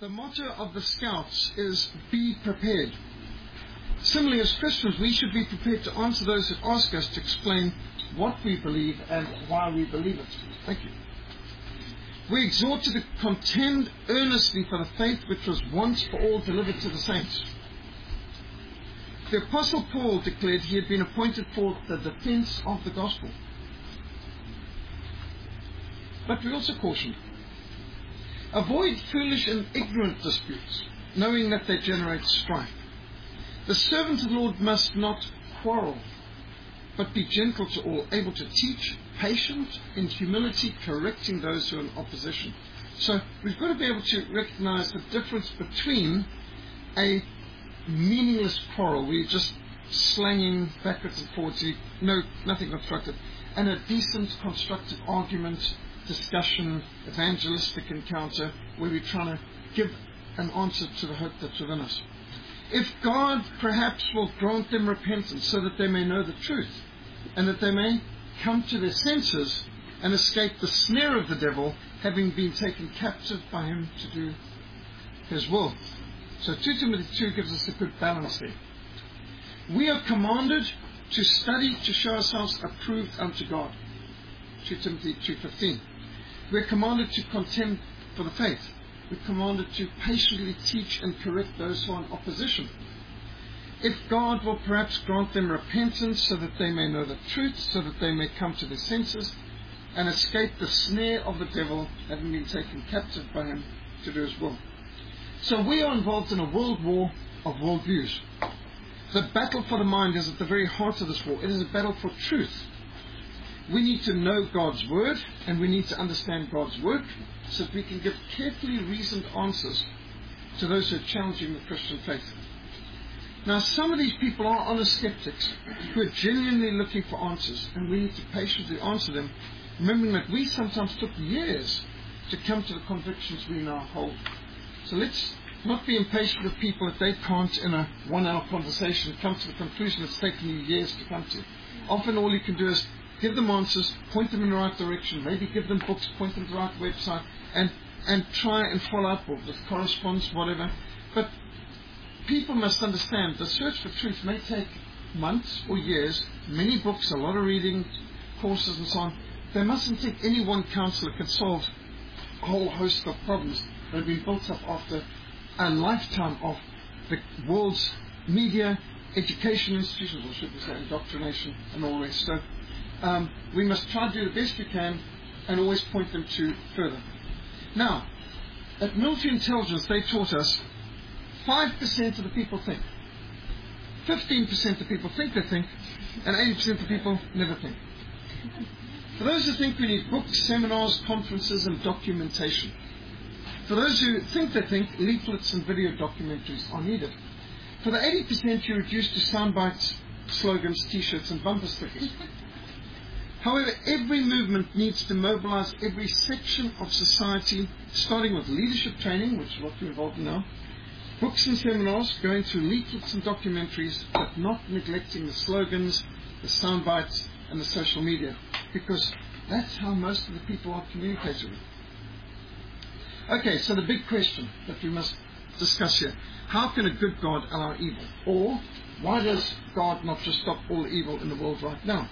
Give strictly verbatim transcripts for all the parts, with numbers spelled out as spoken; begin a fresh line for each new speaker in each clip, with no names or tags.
The motto of the Scouts is be prepared. Similarly, as Christians, we should be prepared to answer those who ask us to explain what we believe and why we believe it. Thank you. We exhort to contend earnestly for the faith which was once for all delivered to the saints. The Apostle Paul declared he had been appointed for the defense of the gospel. But we also caution, avoid foolish and ignorant disputes, knowing that they generate strife. The servant of the Lord must not quarrel, but be gentle to all, able to teach, patient, in humility, correcting those who are in opposition. So we've got to be able to recognize the difference between a meaningless quarrel, where you're just slanging backwards and forwards, you no, nothing constructive, and a decent, constructive argument, discussion, evangelistic encounter, where we're trying to give an answer to the hope that's within us. If God perhaps will grant them repentance so that they may know the truth, and that they may come to their senses and escape the snare of the devil, having been taken captive by him to do his will. So Second Timothy two gives us a good balance there. We are commanded to study to show ourselves approved unto God. Second Timothy two fifteen. We're commanded to contend for the faith. We're commanded to patiently teach and correct those who are in opposition. If God will perhaps grant them repentance so that they may know the truth, so that they may come to their senses and escape the snare of the devil, having been taken captive by him to do his will. So we are involved in a world war of worldviews. The battle for the mind is at the very heart of this war. It is a battle for truth. We need to know God's word, and we need to understand God's work, so that we can give carefully reasoned answers to those who are challenging the Christian faith. Now, some of these people are honest skeptics who are genuinely looking for answers, and we need to patiently answer them, remembering that we sometimes took years to come to the convictions we now hold. So let's not be impatient with people if they can't, in a one-hour conversation, come to the conclusion it's taken you years to come to. Often all you can do is give them answers, point them in the right direction, maybe give them books, point them to the right website, and, and try and follow up with correspondence, whatever. But people must understand the search for truth may take months or years, many books, a lot of reading, courses and so on. They mustn't think any one counselor can solve a whole host of problems that have been built up after a lifetime of the world's media, education institutions, or should we say indoctrination and all the rest. So um, we must try to do the best we can and always point them to further. Now, at military intelligence, they taught us five percent of the people think, fifteen percent of the people think they think, and eighty percent of the people never think. For those who think, we need books, seminars, conferences, and documentation. For those who think they think, leaflets and video documentaries are needed. For the eighty percent, you're reduced to sound bites, slogans, t-shirts, and bumper stickers. However, every movement needs to mobilize every section of society, starting with leadership training, which is what we're involved in now, books and seminars, going through leaflets and documentaries, but not neglecting the slogans, the sound bites, and the social media, because that's how most of the people are communicating with. Okay, so the big question that we must discuss here: how can a good God allow evil? Or why does God not just stop all evil in the world right now?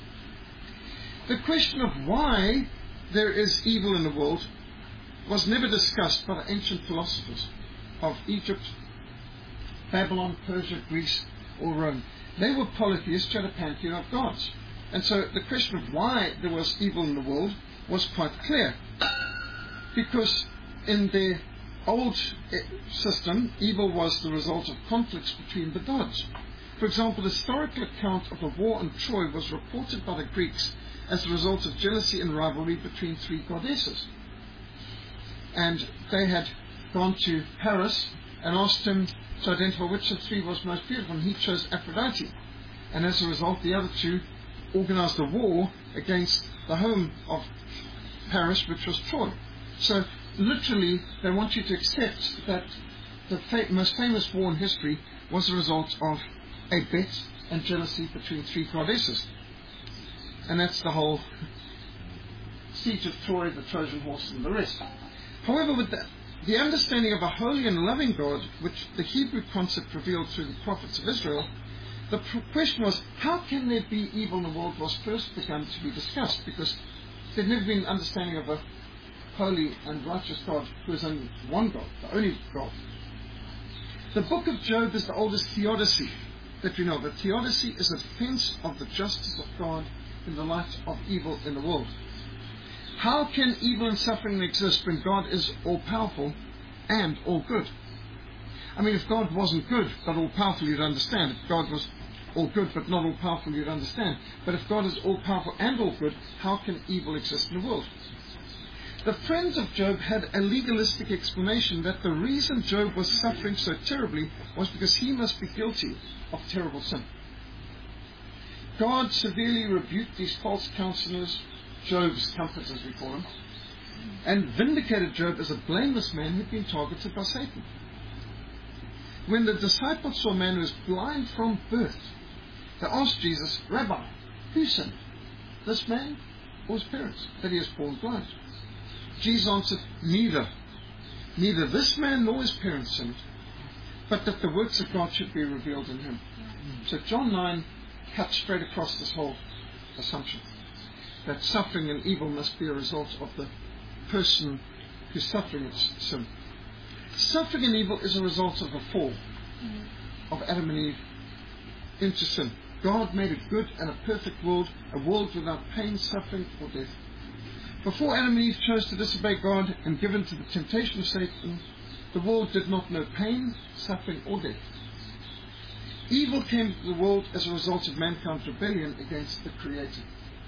The question of why there is evil in the world was never discussed by the ancient philosophers of Egypt, Babylon, Persia, Greece, or Rome. They were polytheists, had a pantheon of gods. And so the question of why there was evil in the world was quite clear. Because in their old system, evil was the result of conflicts between the gods. For example, the historical account of the war in Troy was reported by the Greeks as a result of jealousy and rivalry between three goddesses. And they had gone to Paris and asked him to identify which of the three was most beautiful, and he chose Aphrodite. And as a result, the other two organized a war against the home of Paris, which was Troy. So literally, they want you to accept that the fa- most famous war in history was a result of a bet and jealousy between three goddesses. And that's the whole siege of Troy, the Trojan horse, and the rest. However, with the the understanding of a holy and loving God, which the Hebrew concept revealed through the prophets of Israel, the question was, how can there be evil in the world, was first begun to be discussed, because there'd never been an understanding of a holy and righteous God who is only one God, the only God. The book of Job is the oldest theodicy that we know. The theodicy is a defense of the justice of God in the light of evil in the world. How can evil and suffering exist when God is all-powerful and all-good? I mean, if God wasn't good but all-powerful, you'd understand. If God was all-good but not all-powerful, you'd understand. But if God is all-powerful and all-good, how can evil exist in the world? The friends of Job had a legalistic explanation that the reason Job was suffering so terribly was because he must be guilty of terrible sin. God severely rebuked these false counselors, Job's comforters as we call them, and vindicated Job as a blameless man who'd been targeted by Satan. When the disciples saw a man who was blind from birth, they asked Jesus, Rabbi, who sinned, this man or his parents, that he is born blind? Jesus answered, neither. Neither this man nor his parents sinned, but that the works of God should be revealed in him. So John nine cuts straight across this whole assumption, that suffering and evil must be a result of the person who's suffering its sin. Suffering and evil is a result of the fall of Adam and Eve into sin. God made a good and a perfect world, a world without pain, suffering, or death. Before Adam and Eve chose to disobey God and given to the temptation of Satan, the world did not know pain, suffering, or death. Evil came to the world as a result of mankind's rebellion against the Creator.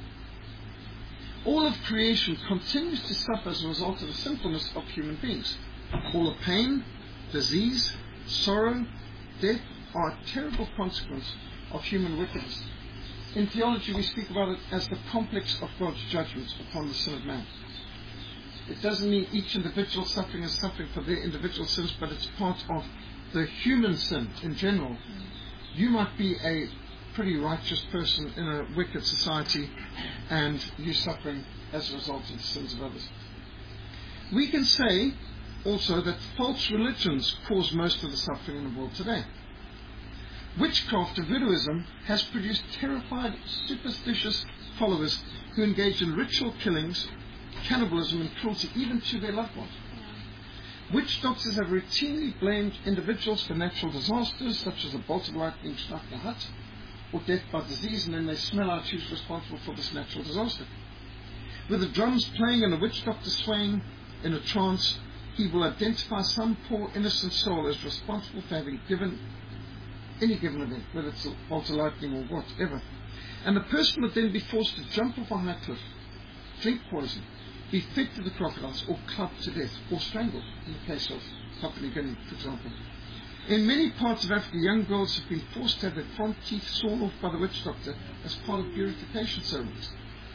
All of creation continues to suffer as a result of the sinfulness of human beings. All of pain, disease, sorrow, death are a terrible consequence of human wickedness. In theology, we speak about it as the complex of God's judgment upon the sin of man. It doesn't mean each individual suffering is suffering for their individual sins, but it's part of the human sin in general. You might be a pretty righteous person in a wicked society, and you're suffering as a result of the sins of others. We can say also that false religions cause most of the suffering in the world today. Witchcraft or voodooism has produced terrified, superstitious followers who engage in ritual killings, cannibalism, and cruelty, even to their loved ones. Witch doctors have routinely blamed individuals for natural disasters, such as a bolt of lightning struck a hut, or death by disease, and then they smell out who's responsible for this natural disaster. With the drums playing and the witch doctor swaying in a trance, he will identify some poor innocent soul as responsible for having given any given event, whether it's a bolt of lightning or whatever. And the person would then be forced to jump off a high cliff, drink poison, be fed to the crocodiles, or clubbed to death, or strangled, in the case of Papua New Guinea, for example. In many parts of Africa, young girls have been forced to have their front teeth sawn off by the witch doctor as part of purification ceremonies.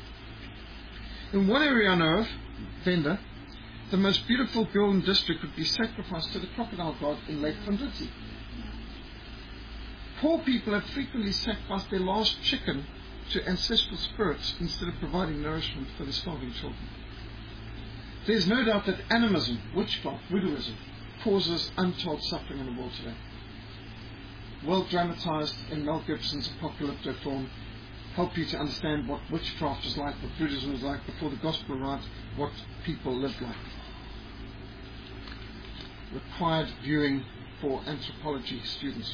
In one area I know of, Venda, the most beautiful girl in the district would be sacrificed to the crocodile god in Lake Fundriti. Poor people have frequently sacrificed their last chicken to ancestral spirits instead of providing nourishment for their starving children. There is no doubt that animism, witchcraft, voodooism, causes untold suffering in the world today. Well dramatized in Mel Gibson's Apocalypto film, help you to understand what witchcraft was like, what Buddhism was like before the gospel arrived, what people lived like. Required viewing for anthropology students.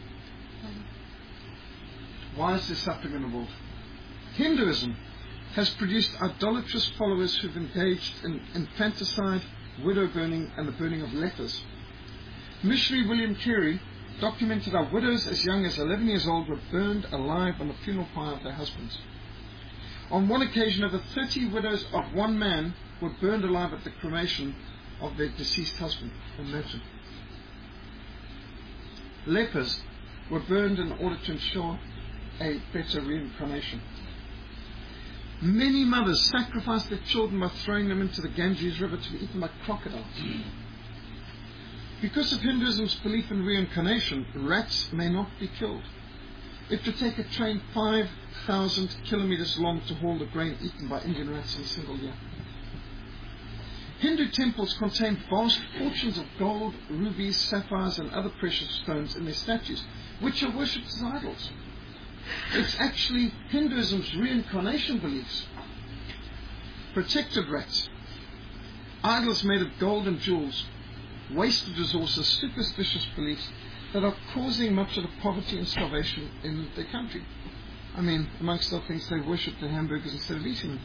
Why is there suffering in the world? Hinduism has produced idolatrous followers who've engaged in infanticide, widow burning, and the burning of lepers. Missionary William Carey documented how widows as young as eleven years old were burned alive on the funeral pyre of their husbands. On one occasion, over thirty widows of one man were burned alive at the cremation of their deceased husband. Imagine. Lepers were burned in order to ensure a better reincarnation. Many mothers sacrificed their children by throwing them into the Ganges River to be eaten by crocodiles. Because of Hinduism's belief in reincarnation, rats may not be killed. It would take a train five thousand kilometers long to haul the grain eaten by Indian rats in a single year. Hindu temples contain vast fortunes of gold, rubies, sapphires, and other precious stones in their statues, which are worshipped as idols. It's actually Hinduism's reincarnation beliefs. Protected rats, idols made of gold and jewels, wasted resources, superstitious beliefs that are causing much of the poverty and starvation in their country. I mean, amongst other things, they worship the hamburgers instead of eating them.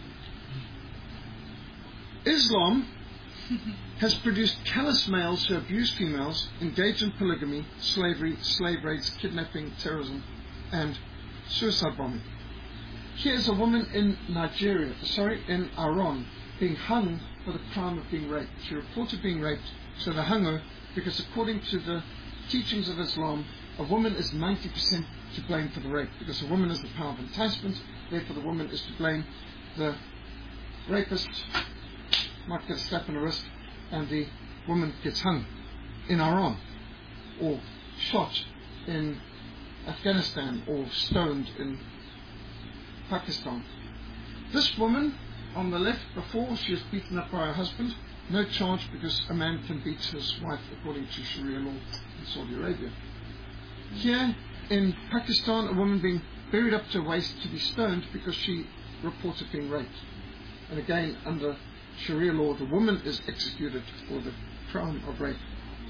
Islam has produced callous males who abuse females, engage in polygamy, slavery, slave raids, kidnapping, terrorism, and suicide bombing. Here's a woman in Nigeria, sorry, in Iran, being hung for the crime of being raped. She reported being raped, so they hung her because according to the teachings of Islam, a woman is ninety percent to blame for the rape, because a woman has the power of enticement, therefore the woman is to blame. The rapist might get a slap on the wrist, and the woman gets hung in Iran, or shot in Afghanistan, or stoned in Pakistan. This woman on the left, before she was beaten up by her husband, no charge because a man can beat his wife according to Sharia law in Saudi Arabia. Here in Pakistan, a woman being buried up to her waist to be stoned because she reported being raped. And again, under Sharia law, the woman is executed for the crime of rape.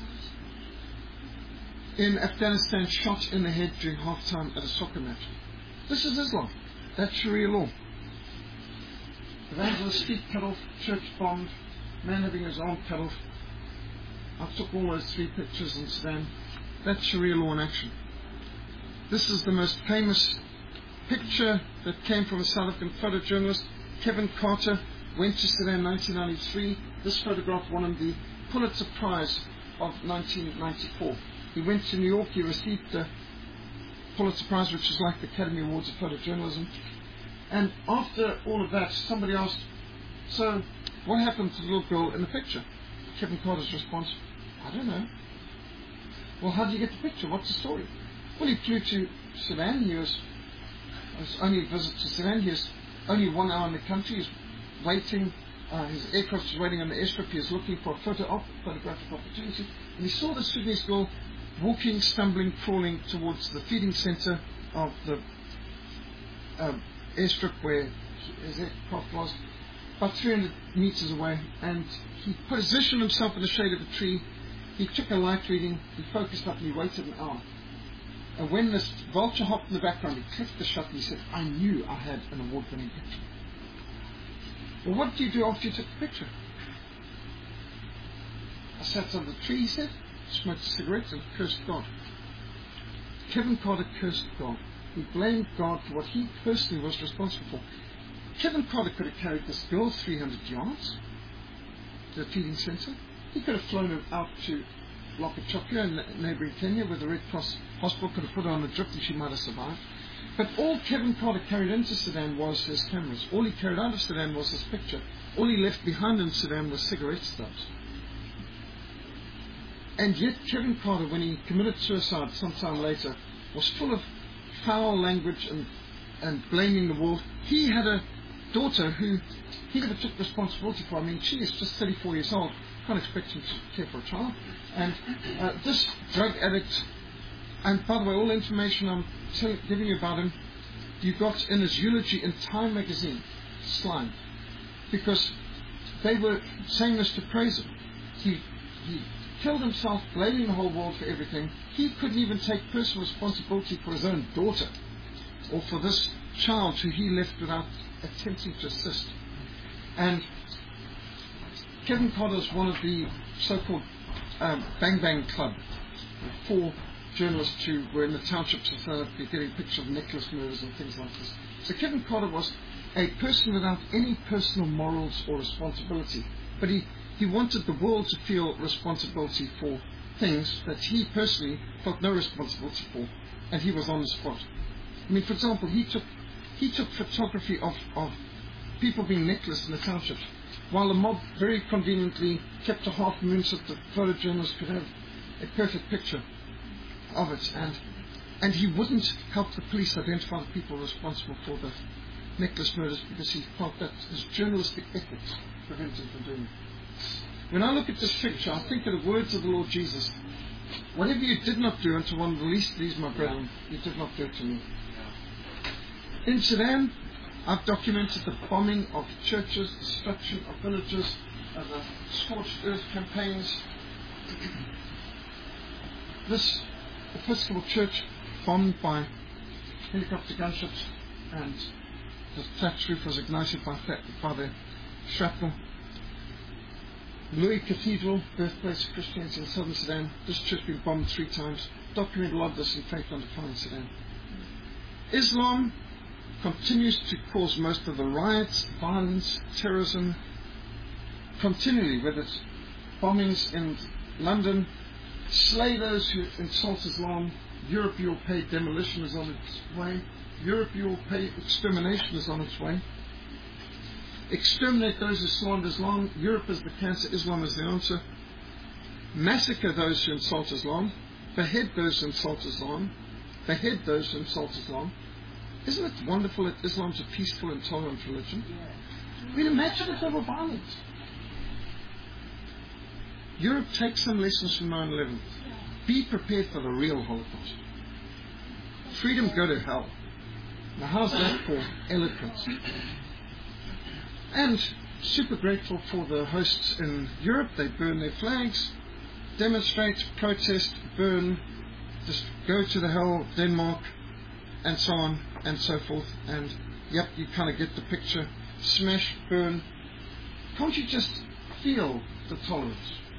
In Afghanistan, shot in the head during halftime at a soccer match. This is Islam. That's Sharia law. Evangelist feet cut off, church bombed, man having his arm cut off. I took all those three pictures in Sudan. That's Sharia law in action. This is the most famous picture that came from a South African photojournalist. Kevin Carter went to Sudan in nineteen ninety-three. This photograph won him the Pulitzer Prize of nineteen ninety-four. He went to New York. He received the Pulitzer Prize, which is like the Academy Awards of photojournalism. And after all of that, somebody asked, so what happened to the little girl in the picture? Kevin Carter's response, I don't know. Well, how did you get the picture? What's the story? Well, he flew to Sudan. He was, it was only a visit to Sudan. He was only one hour in the country. He was waiting. Uh, his aircraft was waiting on the airstrip. He was looking for a photo op, photographic opportunity. And he saw the Sudanese girl walking, stumbling, crawling towards the feeding center of the um, airstrip where his aircraft was, about three hundred meters away. And he positioned himself in the shade of a tree. He took a light reading. He focused up and he waited an hour. And when this vulture hopped in the background, he clicked the shutter and he said, I knew I had an award-winning picture. Well, what did you do after you took the picture? I sat under the tree, he said, smoked a cigarette and cursed God. Kevin Carter cursed God. He blamed God for what he personally was responsible for. Kevin Carter could have carried this girl three hundred yards to the feeding center. He could have flown her out to Lokachokia in neighboring Kenya, where the Red Cross Hospital could have put her on a drip and she might have survived. But all Kevin Carter carried into Sudan was his cameras. All he carried out of Sudan was his picture. All he left behind in Sudan was cigarette stubs. And yet Kevin Carter, when he committed suicide sometime later, was full of foul language and, and blaming the world. He had a daughter who he never took responsibility for. I mean, she is just thirty-four years old. Can't expect him to care for a child. And uh, this drug addict, and by the way, all the information I'm telling, giving you about him, you got in his eulogy in Time magazine, Slime, because they were saying this to praise him. He, he killed himself, blaming the whole world for everything. He couldn't even take personal responsibility for his own daughter, or for this child who he left without attempting to assist. And Kevin Carter is one of the so-called um, Bang Bang Club, four journalists who were in the townships of South Africa getting pictures of necklace murders and things like this. So Kevin Carter was a person without any personal morals or responsibility, but he, he wanted the world to feel responsibility for things that he personally felt no responsibility for, and he was on the spot. I mean, for example, he took he took photography of, of people being necklaced in the townships, while the mob very conveniently kept a half moon so that the photojournalist could have a perfect picture of it. And and he wouldn't help the police identify the people responsible for the necklace murders because he felt that his journalistic ethics prevented him from doing it. When I look at this picture, I think of the words of the Lord Jesus. Whatever you did not do unto one of the least of these, my brethren, you did not do it to me. In Sudan, I've documented the bombing of churches, destruction of villages, uh, the scorched earth campaigns. This Episcopal church bombed by helicopter gunships, and the thatch roof was ignited by, by the shrapnel. Louis Cathedral, birthplace of Christianity in southern Sudan. This church has been bombed three times. Documented a lot of this in Faith Under Fire in Sudan. Islam continues to cause most of the riots, violence, terrorism, continually, whether it's bombings in London, slay those who insult Islam. Europe, you'll pay demolition is on its way. Europe, you'll pay extermination is on its way. Exterminate those who slander Islam. Europe is the cancer, Islam is the answer. Massacre those who insult Islam. Behead those who insult Islam. Behead those who insult Islam. Isn't it wonderful that Islam's a peaceful and tolerant religion? I mean, imagine if they were violent. Europe takes some lessons from nine eleven. Be prepared for the real Holocaust. Freedom, go to hell. Now, how's that for eloquence? And super grateful for the hosts in Europe. They burn their flags, demonstrate, protest, burn, just go to the hell, Denmark, and so on and so forth. And yep, you kind of get the picture. Smash, burn. Can't you just feel the tolerance?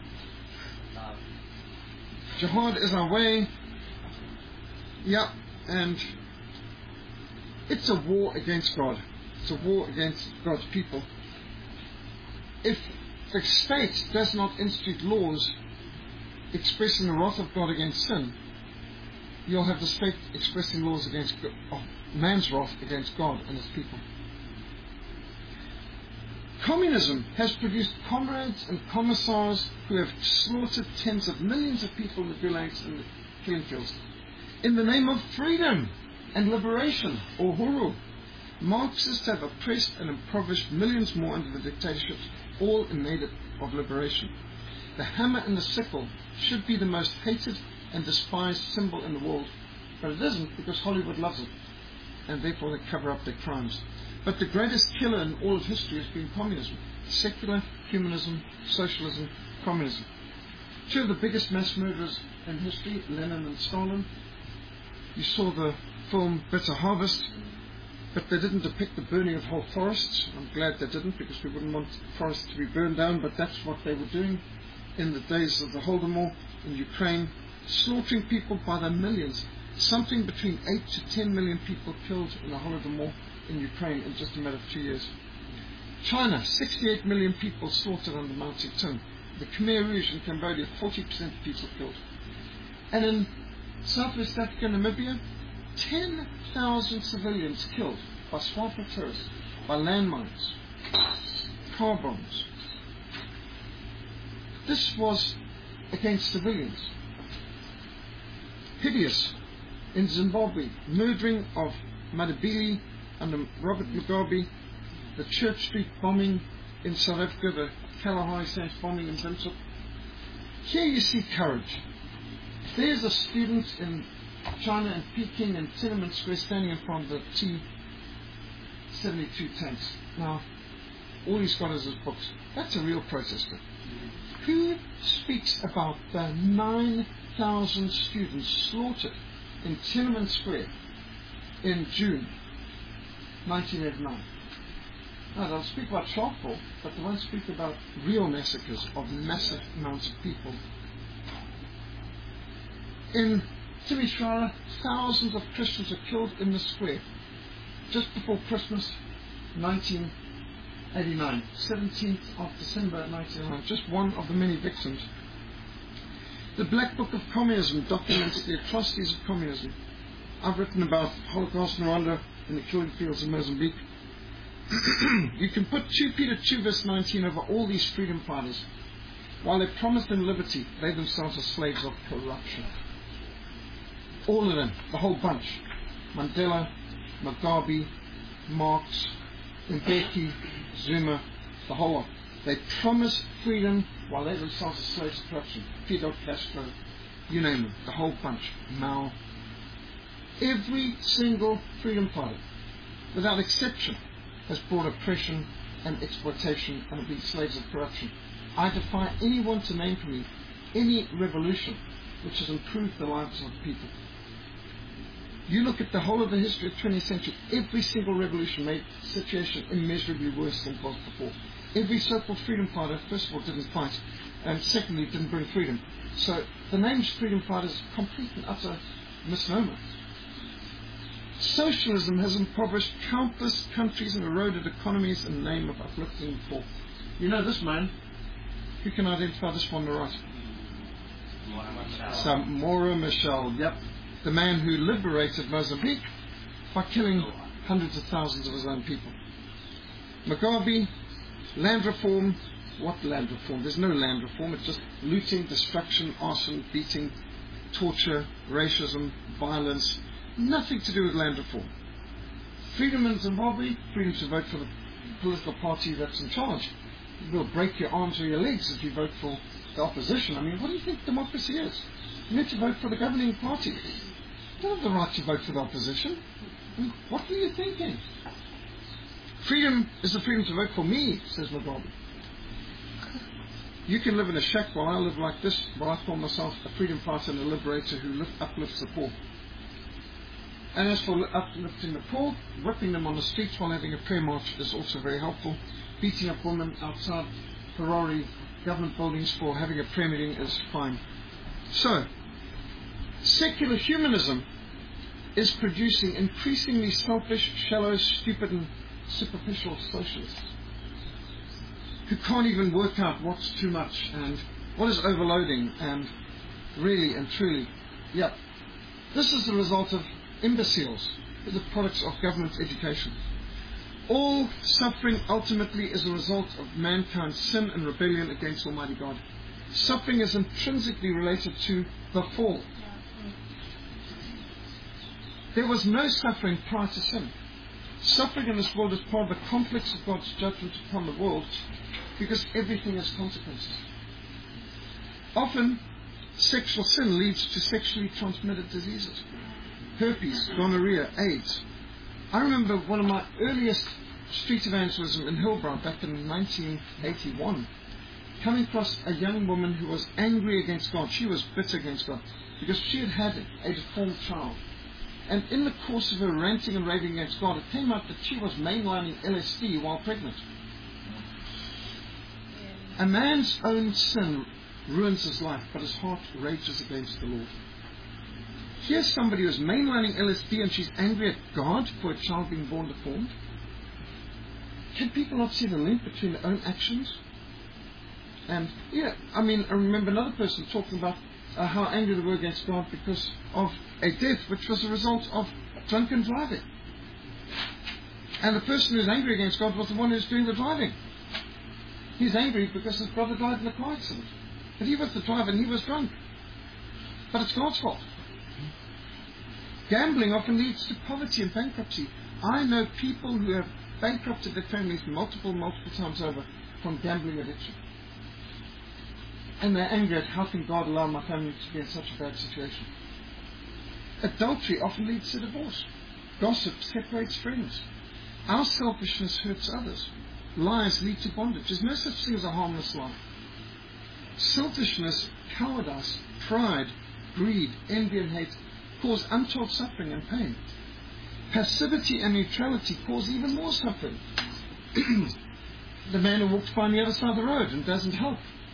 Jihad is our way. Yep, and it's a war against God. It's a war against God's people. If the state does not institute laws expressing the wrath of God against sin, you'll have the state expressing laws against oh, man's wrath against God and his people. Communism has produced comrades and commissars who have slaughtered tens of millions of people in the gulags and the killing fields in the name of freedom and liberation, or huru. Marxists have oppressed and impoverished millions more under the dictatorships, all in aid of liberation. The hammer and the sickle should be the most hated and despised symbol in the world, but it isn't, because Hollywood loves it, and therefore they cover up their crimes. But the greatest killer in all of history has been communism. Secular, humanism, socialism, communism. Two of the biggest mass murderers in history, Lenin and Stalin. You saw the film Bitter Harvest, but they didn't depict the burning of whole forests. I'm glad they didn't, because we wouldn't want forests to be burned down, but that's what they were doing in the days of the Holodomor in Ukraine, slaughtering people by the millions. Something between eight to ten million people killed in the Holodomor in Ukraine in just a matter of two years. China, sixty-eight million people slaughtered under Mao Zedong. The Khmer Rouge in Cambodia, forty percent of people killed. And in Southwest Africa and Namibia, ten thousand civilians killed by sniper terrorists, by landmines, car bombs. This was against civilians. Hideous in Zimbabwe, murdering of Madabili under Robert Mugabe, the Church Street bombing in South Africa, the Kalahari Sands bombing in Windhoek. Here you see courage. There's a student in China and Peking and Tiananmen Square standing in front of the T seventy-two tanks. Now, all he's got is his books. That's a real protester. Who speaks about the nine thousand students slaughtered in Tiananmen Square in June nineteen eighty-nine? Now, they'll speak about Sharpeville, but they won't speak about real massacres of massive amounts of people. In Timisoara, thousands of Christians were killed in the square just before Christmas nineteen eighty-nine, seventeenth of December nineteen eighty-nine, just one of the many victims. The Black Book of Communism documents the atrocities of communism. I've written about Holocaust in Rwanda and the killing fields in Mozambique. You can put Second Peter two verse nineteen over all these freedom fighters. While they promised them liberty, they themselves are slaves of corruption. All of them, the whole bunch. Mandela, Mugabe, Marx, Mbeki, Zuma, the whole lot. They promise freedom while they themselves are slaves to corruption. Fidel Castro, you name them, the whole bunch. Mao. Every single freedom fighter, without exception, has brought oppression and exploitation and been slaves of corruption. I defy anyone to name for me any revolution which has improved the lives of people. You look at the whole of the history of the twentieth century, every single revolution made the situation immeasurably worse than it was before. Every so-called freedom fighter, first of all, didn't fight, and secondly, didn't bring freedom. So the name freedom fighter is a complete and utter misnomer. Socialism has impoverished countless countries and eroded economies in the name of uplifting the poor. You know this man? Who can identify this one on the right? Samora Machel, yep. The man who liberated Mozambique by killing hundreds of thousands of his own people. Mugabe, land reform. What land reform? There's no land reform. It's just looting, destruction, arson, beating, torture, racism, violence. Nothing to do with land reform. Freedom in Zimbabwe, freedom to vote for the political party that's in charge. You'll break your arms or your legs if you vote for the opposition. I mean, what do you think democracy is? You need to vote for the governing party. You don't have the right to vote for the opposition. I mean, what were you thinking? Freedom is the freedom to vote for me, says Mugabe. You can live in a shack while I live like this, while I call myself a freedom fighter and a liberator who lift, uplifts the poor. And as for uplifting the poor, whipping them on the streets while having a prayer march is also very helpful. Beating up women outside Ferrari government buildings for having a prayer meeting is fine. So, secular humanism is producing increasingly selfish, shallow, stupid and superficial socialists who can't even work out what's too much and what is overloading and really and truly. Yep. This is the result of imbeciles, the products of government education. All suffering ultimately is a result of mankind's sin and rebellion against Almighty God. Suffering is intrinsically related to the fall. There was no suffering prior to sin. Suffering in this world is part of the complex of God's judgment upon the world because everything has consequences. Often, sexual sin leads to sexually transmitted diseases. Herpes, gonorrhea, AIDS. I remember one of my earliest street evangelism in Hillbrow back in nineteen eighty-one, coming across a young woman who was angry against God. She was bitter against God because she had had a deformed child. And in the course of her ranting and raving against God, it came out that she was mainlining L S D while pregnant. A man's own sin ruins his life, but his heart rages against the Lord. Here's somebody who's mainlining L S D and she's angry at God for a child being born deformed. Can people not see the link between their own actions? And, yeah, I mean, I remember another person talking about uh, how angry they were against God because of a death which was a result of drunken driving. And the person who's angry against God was the one who's doing the driving. He's angry because his brother died in a car accident. But he was the driver and he was drunk. But it's God's fault. Gambling often leads to poverty and bankruptcy. I know people who have bankrupted their families multiple, multiple times over from gambling addiction. And they're angry at how can God allow my family to be in such a bad situation. Adultery often leads to divorce. Gossip separates friends. Our selfishness hurts others. Lies lead to bondage. There's no such thing as a harmless lie. Selfishness, cowardice, pride, greed, envy and hate cause untold suffering and pain. Passivity and neutrality cause even more suffering. The man who walks by on the other side of the road and doesn't help.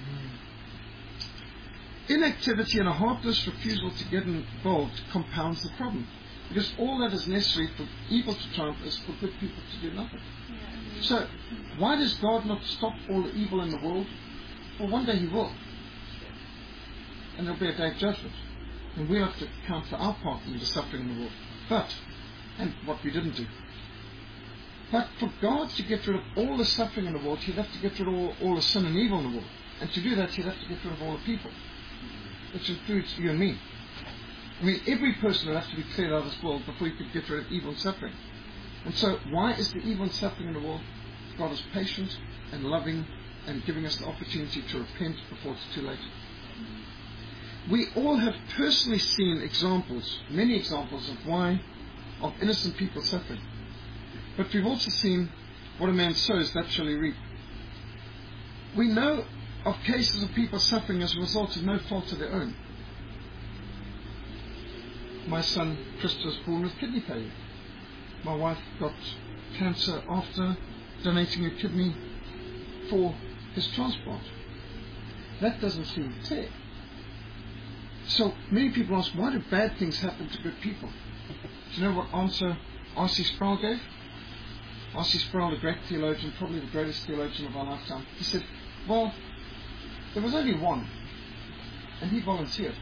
Inactivity and a heartless refusal to get involved compounds the problem. Because all that is necessary for evil to triumph is for good people to do nothing. So, why does God not stop all the evil in the world? Well, one day He will. And there'll be a day of judgment. And we'll have to account for our part in the suffering in the world. But, and what we didn't do. But for God to get rid of all the suffering in the world, He'd have to get rid of all, all the sin and evil in the world. And to do that, He'd have to get rid of all the people. Which includes you and me. I mean, every person would have to be cleared out of this world before He could get rid of evil and suffering. And so, why is the evil and suffering in the world? God is patient and loving and giving us the opportunity to repent before it's too late. We all have personally seen examples, many examples of why, of innocent people suffering. But we've also seen what a man sows, that shall he reap. We know of cases of people suffering as a result of no fault of their own. My son Chris was born with kidney failure. My wife got cancer after donating a kidney for his transplant. That doesn't seem fair. So many people ask, why do bad things happen to good people? Do you know what answer R C Sproul gave? R C Sproul, a great theologian, probably the greatest theologian of our lifetime. He said, well, there was only one, and he volunteered.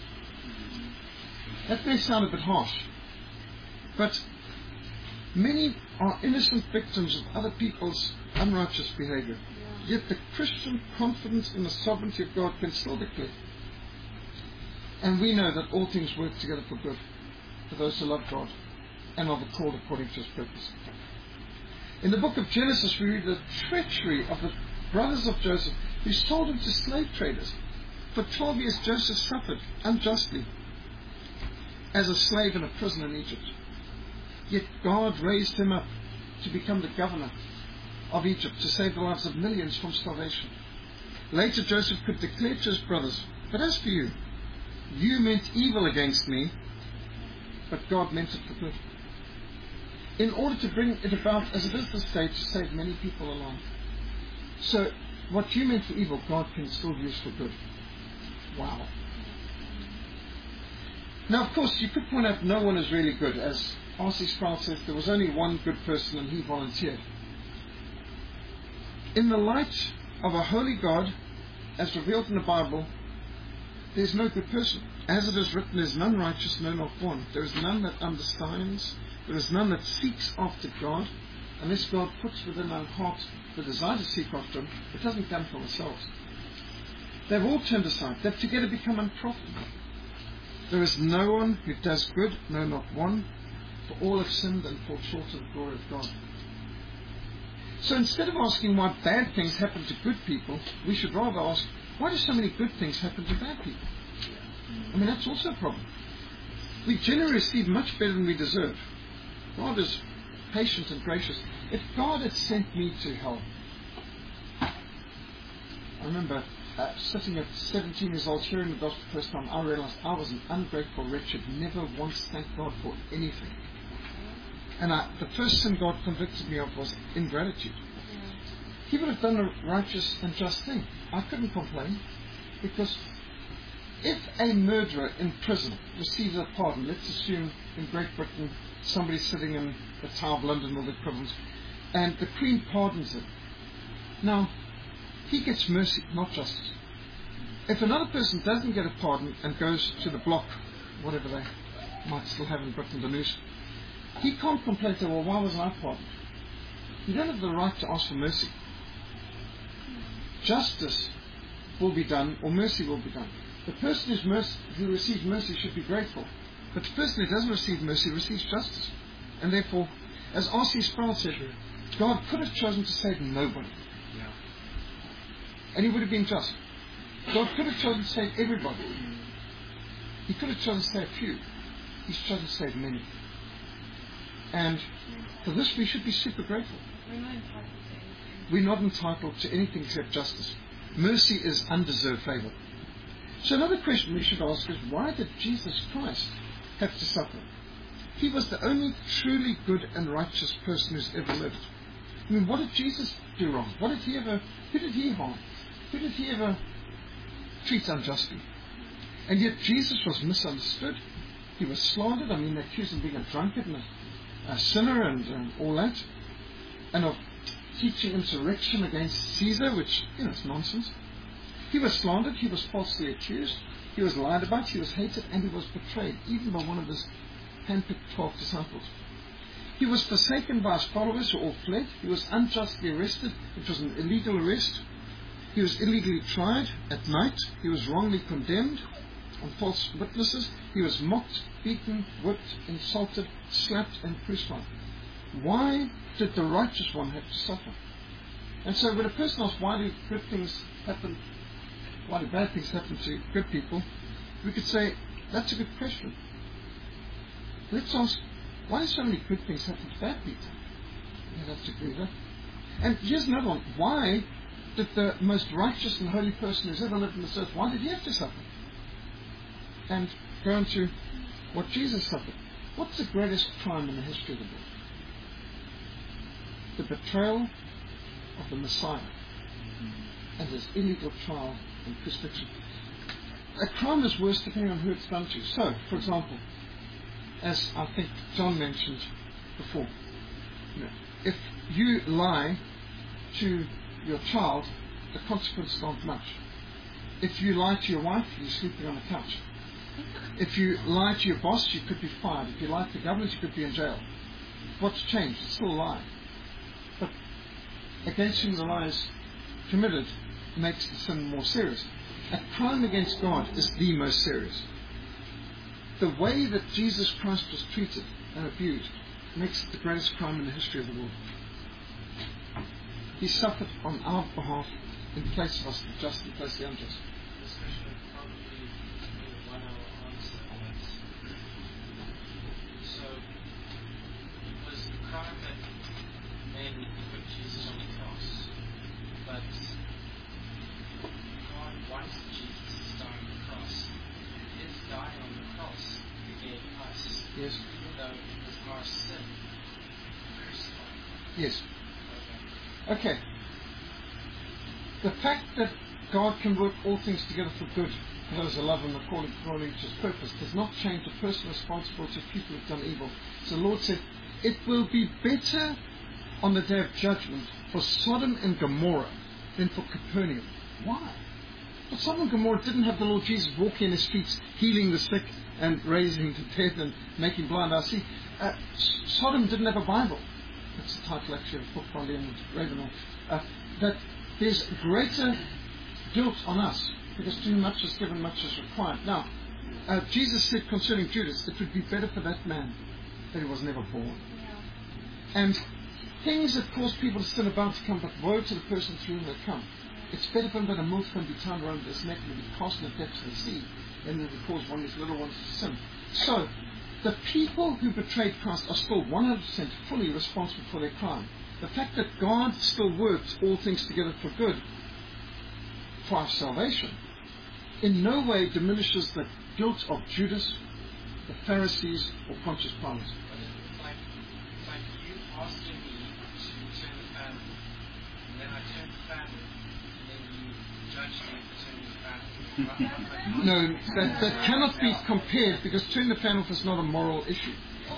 That may sound a bit harsh, but many are innocent victims of other people's unrighteous behavior. Yet the Christian confidence in the sovereignty of God can still declare. And we know that all things work together for good for those who love God and are called according to His purpose. In the book of Genesis, we read the treachery of the brothers of Joseph who sold him to slave traders. For twelve years, Joseph suffered unjustly as a slave in a prison in Egypt. Yet God raised him up to become the governor of Egypt, to save the lives of millions from starvation. Later, Joseph could declare to his brothers, but as for you, you meant evil against me, but God meant it for good, in order to bring it about as it is this day, to save many people alive. So, what you meant for evil, God can still use for good. Wow. Now, of course, you could point out no one is really good. As R C Sproul says, there was only one good person and he volunteered. In the light of a holy God, as revealed in the Bible, there is no good person. As it is written, there is none righteous, no, not one. There is none that understands. There is none that seeks after God. Unless God puts within our heart the desire to seek after Him, it doesn't come from ourselves. They've all turned aside. They've together become unprofitable. There is no one who does good, no, not one. For all have sinned and fall short of the glory of God. So instead of asking why bad things happen to good people, we should rather ask, why do so many good things happen to bad people? I mean, that's also a problem. We generally receive much better than we deserve. God is patient and gracious. If God had sent me to hell, I remember uh, sitting at seventeen years old, hearing the gospel the first time, I realized I was an ungrateful wretch who never once thanked God for anything. And I, the first sin God convicted me of was ingratitude. He would have done a righteous and just thing. I couldn't complain, because if a murderer in prison receives a pardon, let's assume in Great Britain somebody's sitting in the Tower of London or the equivalent, and the Queen pardons him. Now, he gets mercy, not justice. If another person doesn't get a pardon and goes to the block, whatever they might still have in Britain, the noose, he can't complain, say, well, why wasn't I pardoned? You don't have the right to ask for mercy. Justice will be done, or mercy will be done. The person who's mercy, who receives mercy should be grateful. But the person who doesn't receive mercy receives justice. And therefore, as R C Sproul said, God could have chosen to save nobody. Yeah. And He would have been just. God could have chosen to save everybody. He could have chosen to save a few. He's chosen to save many. And for this we should be super grateful. We're not entitled to anything except justice. Mercy is undeserved favor. So another question we should ask is, why did Jesus Christ have to suffer? He was the only truly good and righteous person who's ever lived. I mean, what did Jesus do wrong? What did he ever, who did he harm? Who did he ever treat unjustly? And yet Jesus was misunderstood. He was slandered. I mean, they accused him of being a drunkard and a, a sinner and um, all that. And of teaching insurrection against Caesar, which, you know, it's nonsense. He was slandered, he was falsely accused, he was lied about, he was hated, and he was betrayed, even by one of his handpicked twelve disciples. He was forsaken by his followers who all fled. He was unjustly arrested, which was an illegal arrest. He was illegally tried at night. He was wrongly condemned on false witnesses. He was mocked, beaten, whipped, insulted, slapped, and crucified. Why did the righteous one have to suffer? And so when a person asks, why do good things happen, why do bad things happen to good people, we could say, that's a good question. Let's ask, why do so many good things happen to bad people? You'd have to agree with that. And here's another one. Why did the most righteous and holy person who's ever lived on this earth, why did he have to suffer? And go into what Jesus suffered. What's the greatest crime in the history of the world? The betrayal of the Messiah and his illegal trial and crucifixion. A crime is worse depending on who it's done to. So, for example, as I think John mentioned before, you know, if you lie to your child, the consequences aren't much. If you lie to your wife, you're sleeping on the couch. If you lie to your boss, you could be fired. If you lie to the government, you could be in jail. What's changed? It's still a lie. But against whom the lie is committed makes the sin more serious. A crime against God is the most serious. The way that Jesus Christ was treated and abused makes it the greatest crime in the history of the world. He suffered on our behalf in place of us, the just in place of the unjust.
This question would probably be a one-hour answer on it. So, it was the crime that made put Jesus on the cross. But God wanted Jesus to die on the cross. His dying on the cross forgave us.
Yes.
Even though it was our sin crucified.
Yes.
Okay.
Okay. The fact that God can work all things together for good for those who love Him according to His purpose does not change the personal responsibility of people who have done evil. So the Lord said, it will be better on the day of judgment for Sodom and Gomorrah than for Capernaum. Why? But Sodom and Gomorrah didn't have the Lord Jesus walking in the streets, healing the sick and raising the dead and making blind eyes see. Uh, Sodom didn't have a Bible. That's the title actually of the book by Leonard Ravenhill. Uh, that there's greater guilt on us because too much is given, much is required. Now, uh, Jesus said concerning Judas, it would be better for that man that he was never born. Yeah. And things that cause people to sin are bound to come, but woe to the person through whom they come. It's better for him that a millstone be tied around his neck and be cast in the depths of the sea than that he cause one of these little ones to sin. So, the people who betrayed Christ are still one hundred percent fully responsible for their crime. The fact that God still works all things together for good for our salvation in no way diminishes the guilt of Judas, the Pharisees, or Pontius Pilate.
It's like, it's like you asking me to turn the fan, and then I turn the fan, and then you judge me for turning the fan.
No, that, that cannot be compared because turning the fan off is not a moral issue.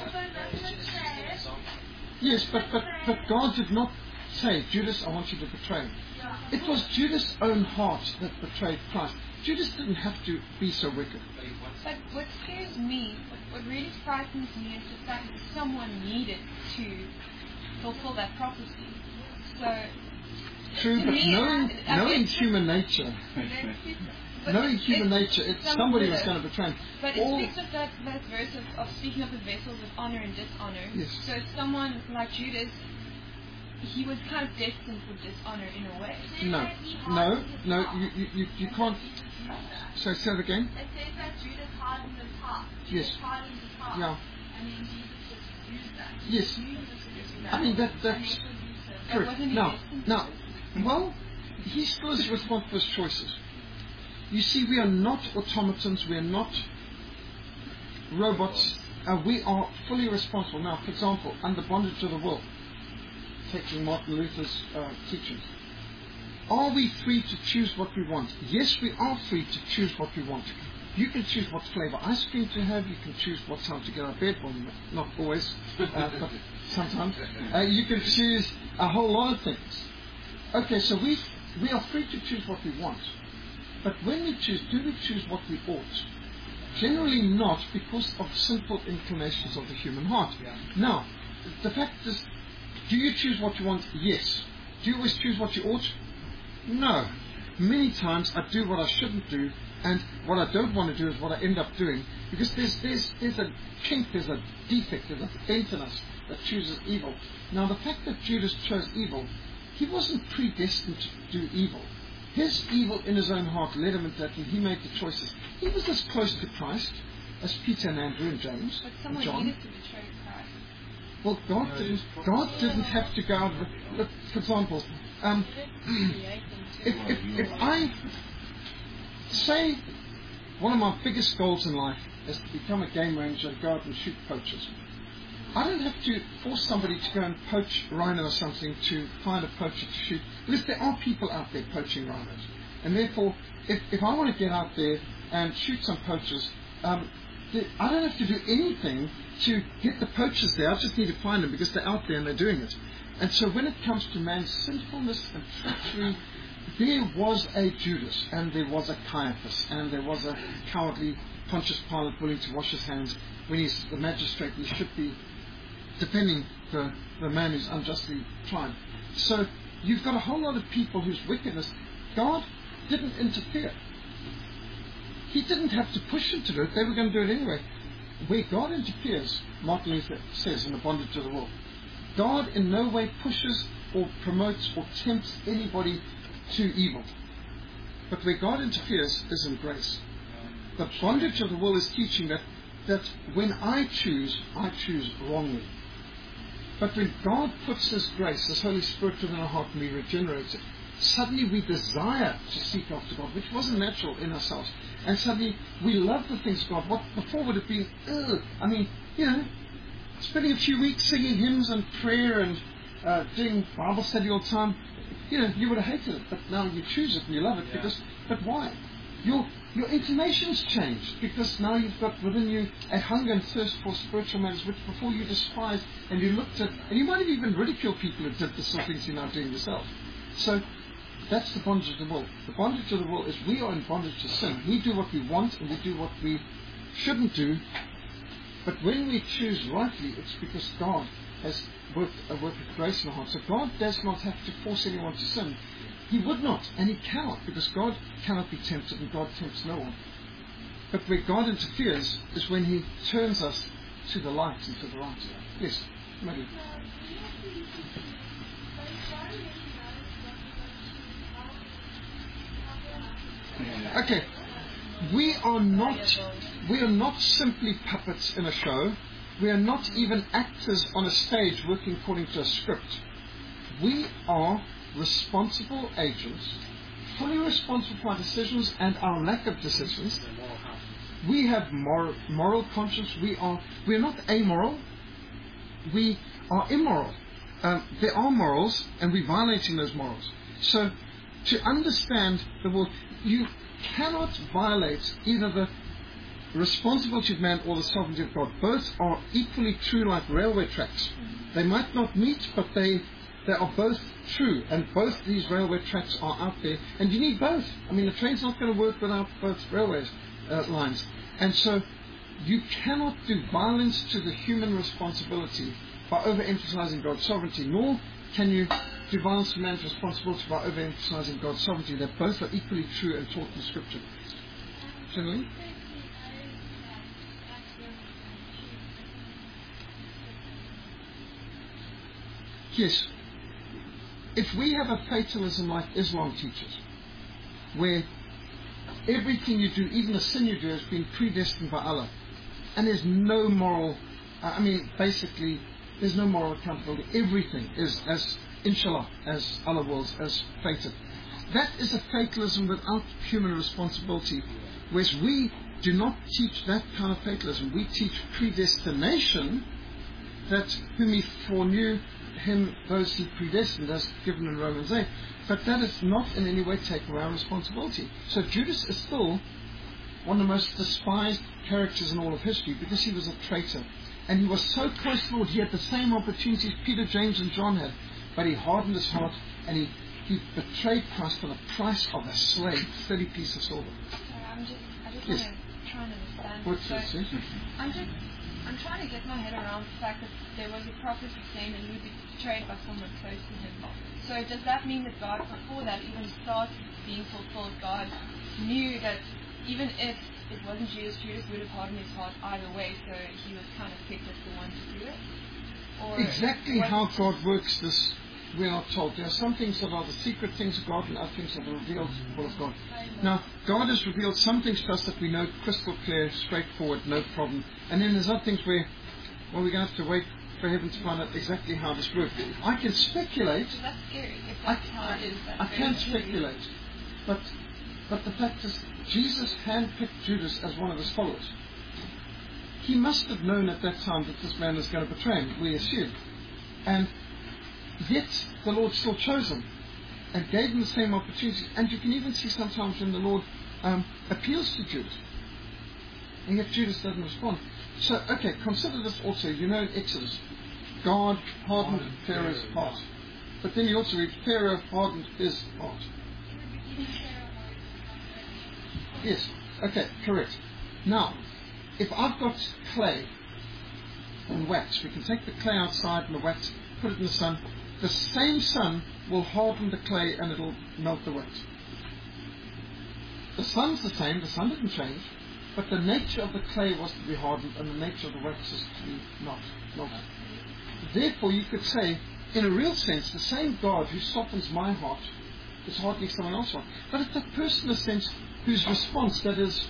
Yes, but, but, but God did not say, Judas, I want you to betray me. It was Judas' own heart that betrayed Christ. Judas didn't have to be so wicked.
But what scares me, what, what really frightens me is the fact that someone needed to fulfill that prophecy. So,
True, but
me,
knowing,
I, I
knowing
guess
human nature,
But
knowing
it-
human
it-
nature, it's
some
somebody
would
was
have.
going to betray him.
But
All-
it speaks of that, that verse of, of speaking of the vessels of honor and dishonor.
Yes.
So someone like Judas, he was kind of destined for dishonor in a way.
No, no, no, you, you, you, you can't. So say it again.
It says that Judas hardened his heart.
Yes.
Judas hardened his heart.
Yeah.
And then Jesus just used that.
Yes.
Jesus just used that.
I mean, that,
And
that's
they could use it.
That
correct.
wasn't
Now,
destined.
now, well, he still is responsible for his choices. You see, we are not automatons, we are not robots, uh, we are fully responsible. Now, for example, under bondage of the will, taking Martin Luther's uh, teachings, are we free to choose what we want? Yes, we are free to choose what we want. You can choose what flavor ice cream to have, you can choose what time to get out of bed, well, not always, uh, but sometimes. Uh, you can choose a whole lot of things. Okay, so we we are free to choose what we want. But when we choose, do we choose what we ought? Generally not, because of sinful inclinations of the human heart. Now, the fact is, do you choose what you want? Yes. Do you always choose what you ought? No. Many times I do what I shouldn't do, and what I don't want to do is what I end up doing, because there's there's there's a kink, there's a defect, there's a bent in us that chooses evil. Now, the fact that Judas chose evil, he wasn't predestined to do evil. His evil in his own heart led him into that, and he made the choices. He was as close to Christ as Peter and Andrew and James
But
and
someone
John.
needed to betray Christ.
Well, God
No,
didn't.
it's
God
prophesy.
didn't have to go out. Of, look, for example, um, if, if if I say one of my biggest goals in life is to become a game ranger and go out and shoot poachers, I don't have to force somebody to go and poach rhino or something to find a poacher to shoot, because there are people out there poaching rhinos, and therefore, if if I want to get out there and shoot some poachers, um, the, I don't have to do anything to get the poachers there. I just need to find them because they're out there and they're doing it. And so when it comes to man's sinfulness and treachery, there was a Judas, and there was a Caiaphas, and there was a cowardly Pontius Pilate willing to wash his hands when he's the magistrate. He should be defending the, the man who's unjustly tried. So you've got a whole lot of people whose wickedness, God didn't interfere. He didn't have to push them to do it. They were going to do it anyway. Where God interferes, Martin Luther says in The Bondage of the Will, God in no way pushes or promotes or tempts anybody to evil. But where God interferes is in grace. The bondage of the will is teaching that, that when I choose, I choose wrongly. But when God puts His grace, His Holy Spirit within our heart, and we regenerate it, suddenly we desire to seek after God, which wasn't natural in ourselves. And suddenly we love the things of God. What before would have been, ugh, I mean, you know, spending a few weeks singing hymns and prayer and uh, doing Bible study all the time, you know, you would have hated it. But now you choose it and you love it.
Yeah.
because. But why? Your your inclinations changed because now you've got within you a hunger and thirst for spiritual matters, which before you despised, and you looked at, and you might have even ridiculed people who did the sort of things you're now doing yourself. So that's the bondage of the will. The bondage of the will is we are in bondage to sin. We do what we want and we do what we shouldn't do. But when we choose rightly, it's because God has worked a work of grace in our hearts. So God does not have to force anyone to sin. He would not, and He cannot, because God cannot be tempted and God tempts no one. But where God interferes is when He turns us to the light and to the right. Yes, Maddie. Okay, we are not we are not simply puppets in a show. We are not even actors on a stage working according to a script. We are responsible agents, fully responsible for our decisions and our lack of decisions. We have moral, moral conscience. We are we are not amoral. We are immoral. Um, there are morals, and we're violating those morals. So, to understand the world, you cannot violate either the responsibility of man or the sovereignty of God. Both are equally true, like railway tracks. They might not meet, but they they are both true, and both these railway tracks are out there, and you need both. I mean, the train's not going to work without both railways uh, lines, and so you cannot do violence to the human responsibility by overemphasizing God's sovereignty, nor can you do violence to man's responsibility by overemphasizing God's sovereignty. They both are equally true and taught in Scripture. Generally? Yes. If we have a fatalism like Islam teaches, where everything you do, even the sin you do, has been predestined by Allah, and there's no moral, uh, I mean, basically, there's no moral accountability. Everything is as, inshallah, as Allah wills, as fated. That is a fatalism without human responsibility, whereas we do not teach that kind of fatalism. We teach predestination, that whom He foreknew, him those He predestined, as given in Romans eight. But that is not in any way taking away our responsibility. So Judas is still one of the most despised characters in all of history because he was a traitor. And he was so close to the Lord. He had the same opportunities Peter, James and John had. But he hardened his heart and he, he betrayed Christ for the price of a slave, thirty pieces of silver.
Sorry, I'm just, I just
Yes.
want to try and understand.
What's
so
this? Yes?
I'm just, I'm trying to get my head around the fact that there was a prophecy saying that he would be betrayed by someone close to him. So does that mean that God, before that even started being fulfilled, God knew that even if it wasn't Judas, Judas would have hardened his heart either way, so he was kind of picked as the one to do it? Or
Exactly
was-
how God works this we're not told. There are some things that are the secret things of God and other things that are revealed will of God. Now, God has revealed some things to us that we know crystal clear, straightforward, no problem. And then there's other things where, well, we're going to have to wait for heaven to find out exactly how this works. I can speculate.
So that's scary. If
I,
that's how it is, that's
I
very
can
scary.
speculate. But, but the fact is, Jesus handpicked Judas as one of his followers. He must have known at that time that this man was going to betray him, we assume. And yet, the Lord still chose him and gave him the same opportunity. And you can even see sometimes when the Lord um, appeals to Judas. And yet Judas doesn't respond. So, okay, consider this also. You know in Exodus, God hardened Pharaoh's heart. But then you also read, Pharaoh hardened his heart. Yes, okay, correct. Now, if I've got clay and wax, we can take the clay outside and the wax, put it in the sun. The same sun will harden the clay and it'll melt the wax. The sun's the same, the sun didn't change, but the nature of the clay was to be hardened and the nature of the wax is to be not melted. Therefore, you could say, in a real sense, the same God who softens my heart is hardening someone else's heart. But it's that person, in a sense, whose response that is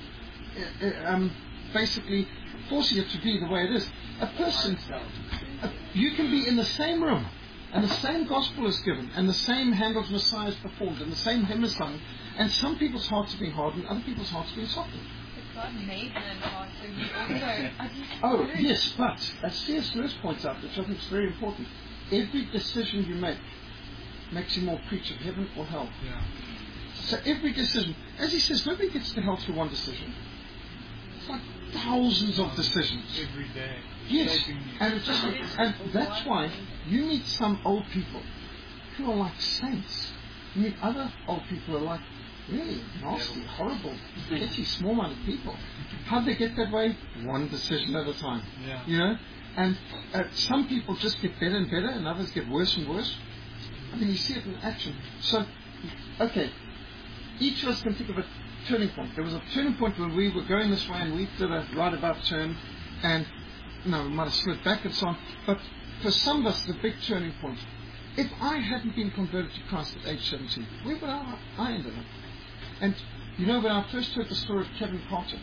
uh, uh, um, basically forcing it to be the way it is. A person, uh, you can be in the same room, and the same gospel is given, and the same hand of Messiah is performed, and the same hymn is sung, and some people's hearts are being hardened, other people's hearts are being softened.
But God made man's heart, so he also... I just,
Oh, yes, but, as C S Lewis points out, which I think is very important, every decision you make makes you more preacher of heaven or hell.
Yeah.
So every decision, as he says, nobody gets to hell through one decision. It's like thousands of decisions.
Every day.
Yes,
Shaping you.
and it's just, and that's why you meet some old people who are like saints. You meet other old people who are like really nasty, horrible, petty, small-minded people. How do they get that way? One decision at a time.
Yeah.
You know, and uh, some people just get better and better, and others get worse and worse. I mean, you see it in action. So, okay, each of us can think of a turning point. There was a turning point when we were going this way, and we did a right about turn, and no, we might have slid back and so on. But for some of us, the big turning point. If I hadn't been converted to Christ at age seventeen, where would I, I ended up? And you know, when I first heard the story of Kevin Carter,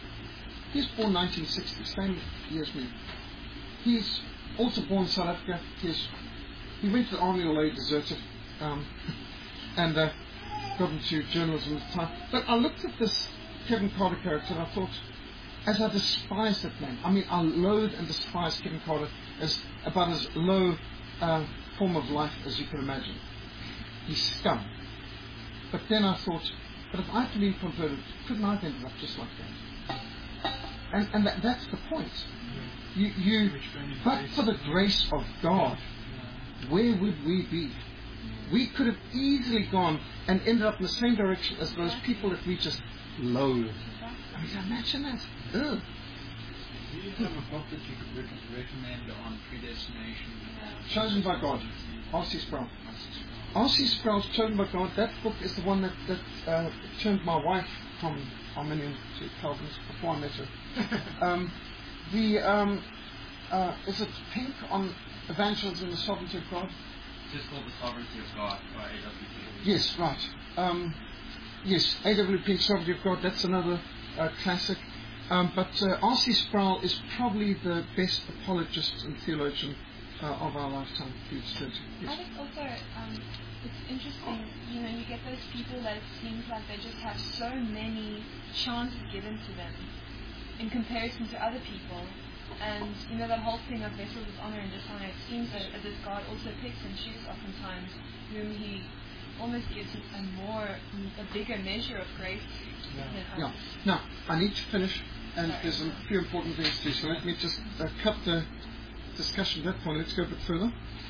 he was born nineteen sixty, same year as me. He's also born in South Africa. He's, he went to the army, although he deserted, um, and uh, got into journalism at the time. But I looked at this Kevin Carter character and I thought, as I despised that man, I mean, I loathe and despise Kevin Carter as about as low uh, form of life as you can imagine. He's scum. But then I thought, but if I had been converted, couldn't I have ended up just like that? And, and that, that's the point. You, you, but for the grace of God, where would we be? We could have easily gone and ended up in the same direction as those people that we just loathe. I mean, imagine that. Ugh.
Do you have a book that you could rec- recommend on predestination?
Chosen by God. R C Sproul. R C Sproul's Chosen by God. That book is the one that, that uh, turned my wife from Arminian to Calvinist before I met her. um, the um, uh, is it pink on evangelism and the sovereignty of God?
Just called The Sovereignty of God by A W P.
Yes, right. Um, yes, A W P, Sovereignty of God. That's another uh, classic. Um, but uh, R C Sproul is probably the best apologist and theologian uh, of our lifetime.
I think also um, it's interesting, you know, you get those people that it seems like they just have so many chances given to them in comparison to other people. And, you know, that whole thing of vessels of honor and dishonor, it seems that as if God also picks and chooses oftentimes whom he almost gives a more, a bigger measure of grace than
Yeah.
others.
Now, I need to finish, and
Sorry.
there's a few important things to do, so let me just uh, cut the discussion at that point. Let's go a bit further.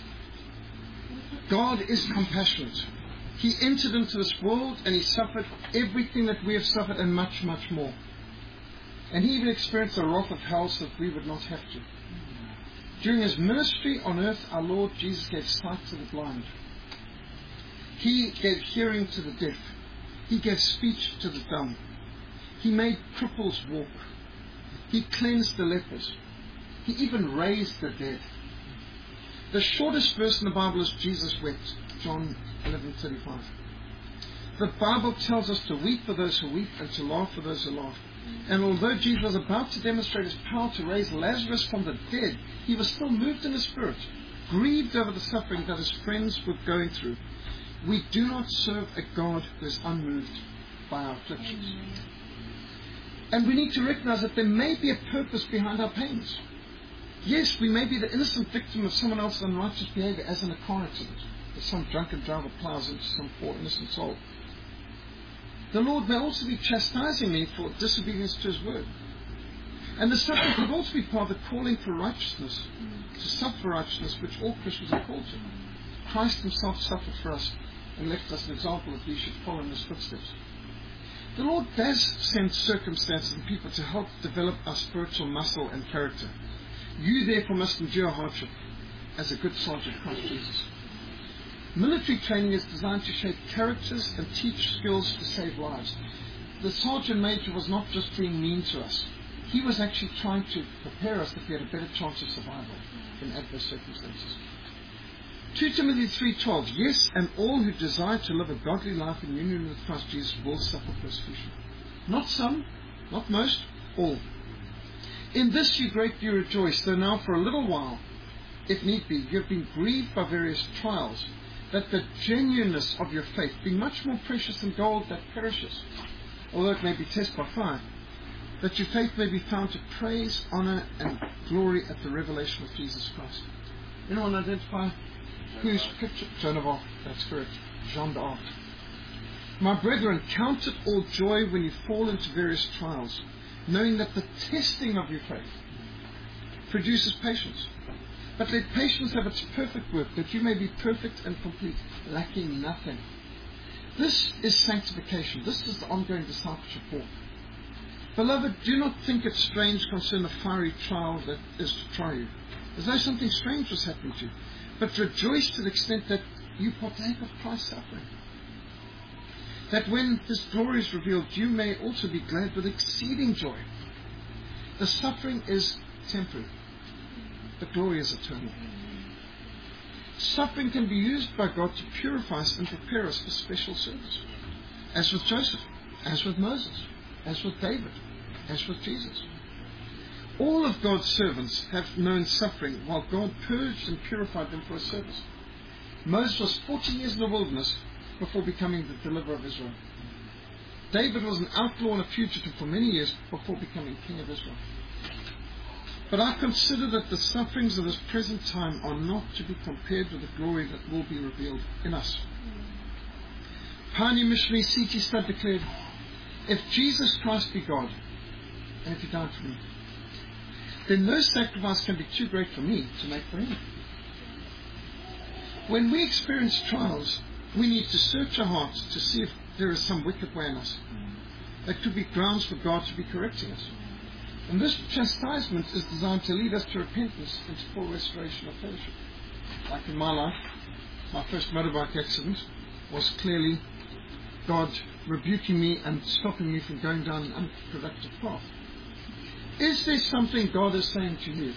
God is compassionate. He entered into this world and he suffered everything that we have suffered and much, much more. And he even experienced the wrath of hell so that we would not have to. During his ministry on earth, our Lord Jesus gave sight to the blind. He gave hearing to the deaf. He gave speech to the dumb. He made cripples walk. He cleansed the lepers. He even raised the dead. The shortest verse in the Bible is Jesus wept, John eleven thirty-five. The Bible tells us to weep for those who weep and to laugh for those who laugh. And although Jesus was about to demonstrate his power to raise Lazarus from the dead, he was still moved in his spirit, grieved over the suffering that his friends were going through. We do not serve a God who is unmoved by our afflictions. And we need to recognize that there may be a purpose behind our pains. Yes, we may be the innocent victim of someone else's unrighteous behavior, as in a car accident, where some drunken driver plows into some poor innocent soul. The Lord may also be chastising me for disobedience to his word. And the suffering could also be part of the calling for righteousness, to suffer righteousness, which all Christians are called to. Christ himself suffered for us and left us an example that we should follow in his footsteps. The Lord does send circumstances and people to help develop our spiritual muscle and character. You therefore must endure hardship as a good soldier of Christ Jesus. Military training is designed to shape characters and teach skills to save lives. The Sergeant Major was not just being mean to us. He was actually trying to prepare us that we had a better chance of survival in adverse circumstances. Second Timothy three twelve, yes, and all who desire to live a godly life in union with Christ Jesus will suffer persecution. Not some, not most, all. In this you greatly rejoice, though now for a little while, if need be, you have been grieved by various trials, that the genuineness of your faith, being much more precious than gold that perishes, although it may be tested by fire, that your faith may be found to praise, honor, and glory at the revelation of Jesus Christ. Anyone identify whose picture? Joan of Arc, that's correct. Jeanne d'Arc. My brethren, count it all joy when you fall into various trials, knowing that the testing of your faith produces patience. But let patience have its perfect work, that you may be perfect and complete, lacking nothing. This is sanctification. This is the ongoing discipleship walk. Beloved, do not think it strange concerning the fiery trial that is to try you, as though something strange was happening to you, but rejoice to the extent that you partake of Christ's suffering, that when his glory is revealed, you may also be glad with exceeding joy. The suffering is temporary. The glory is eternal. Suffering can be used by God to purify us and prepare us for special service. As with Joseph, as with Moses, as with David, as with Jesus. All of God's servants have known suffering while God purged and purified them for his service. Moses was forty years in the wilderness before becoming the deliverer of Israel. David was an outlaw and a fugitive for many years before becoming king of Israel. But I consider that the sufferings of this present time are not to be compared with the glory that will be revealed in us. Pioneer missionary C T Studd declared, if Jesus Christ be God, and if he died for me, then no sacrifice can be too great for me to make for him. When we experience trials, we need to search our hearts to see if there is some wicked way in us that could be grounds for God to be correcting us. And this chastisement is designed to lead us to repentance and to full restoration of fellowship. Like in my life, my first motorbike accident was clearly God rebuking me and stopping me from going down an unproductive path. Is there something God is saying to you?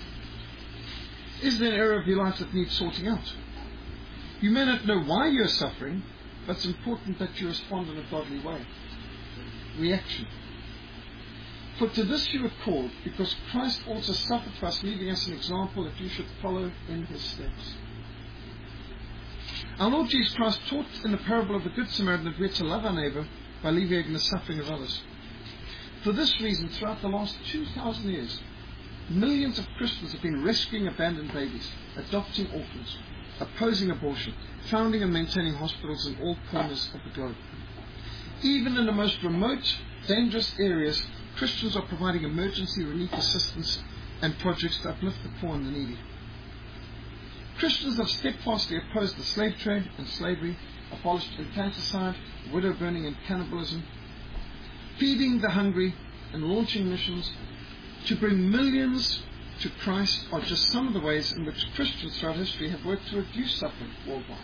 Is there an area of your life that needs sorting out? You may not know why you're suffering, but it's important that you respond in a godly way. Reaction. For to this you were called, because Christ also suffered for us, leaving us an example that you should follow in his steps. Our Lord Jesus Christ taught in the parable of the Good Samaritan that we are to love our neighbour by alleviating the suffering of others. For this reason, throughout the last two thousand years, millions of Christians have been rescuing abandoned babies, adopting orphans, opposing abortion, founding and maintaining hospitals in all corners of the globe. Even in the most remote, dangerous areas, Christians are providing emergency relief assistance and projects to uplift the poor and the needy. Christians have steadfastly opposed the slave trade and slavery, abolished infanticide, widow burning and cannibalism, feeding the hungry and launching missions. To bring millions to Christ are just some of the ways in which Christians throughout history have worked to reduce suffering worldwide.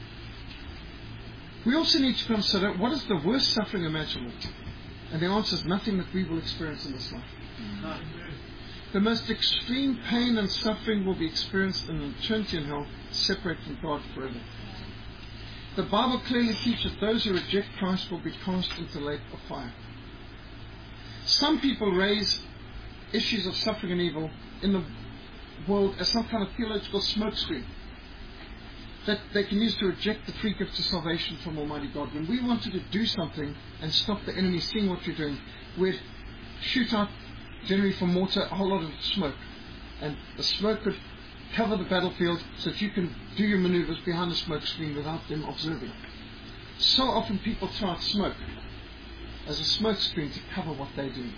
We also need to consider what is the worst suffering imaginable. And the answer is nothing that we will experience in this life. The most extreme pain and suffering will be experienced in eternity in hell, separate from God forever. The Bible clearly teaches those who reject Christ will be cast into the lake of fire. Some people raise issues of suffering and evil in the world as some kind of theological smokescreen that they can use to reject the free gift of salvation from Almighty God. When we wanted to do something and stop the enemy seeing what you're doing, we'd shoot out, generally from mortar, a whole lot of smoke. And the smoke could cover the battlefield so that you can do your maneuvers behind the smoke screen without them observing. So often people throw out smoke as a smoke screen to cover what they do.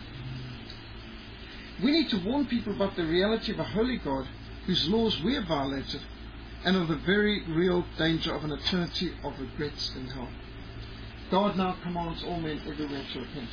We need to warn people about the reality of a holy God whose laws we have violated, and of the very real danger of an eternity of regrets in hell. God now commands all men everywhere to repent.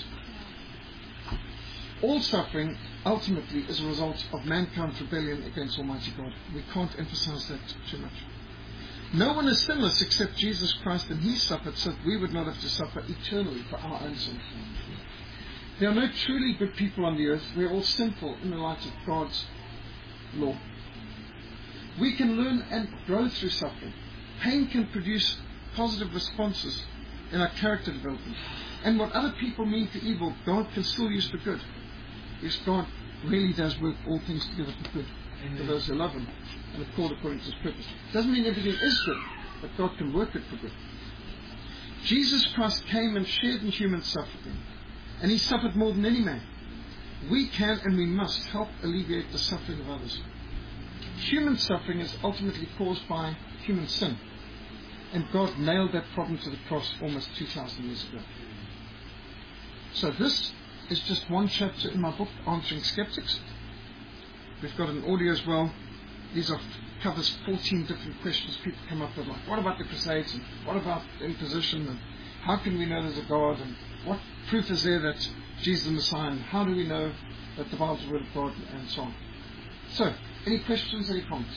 All suffering ultimately is a result of mankind's rebellion against Almighty God. We can't emphasize that too much. No one is sinless except Jesus Christ, and He suffered so that we would not have to suffer eternally for our own sin. There are no truly good people on the earth. We are all sinful in the light of God's law. We can learn and grow through suffering. Pain can produce positive responses in our character development. And what other people mean for evil, God can still use for good. Because God really does work all things together for good for those who love Him and are called according to His purpose. Doesn't mean everything is good, but God can work it for good. Jesus Christ came and shared in human suffering, and He suffered more than any man. We can and we must help alleviate the suffering of others. Human suffering is ultimately caused by human sin, and God nailed that problem to the cross almost two thousand years ago. So this is just one chapter in my book, Answering Skeptics. We've got an audio as well. These are covers fourteen different questions people come up with, like what about the Crusades, and what about the Inquisition, and how can we know there's a God, and what proof is there that Jesus is the Messiah, and how do we know that the Bible is the Word of God, and so on. So, any questions, any comments?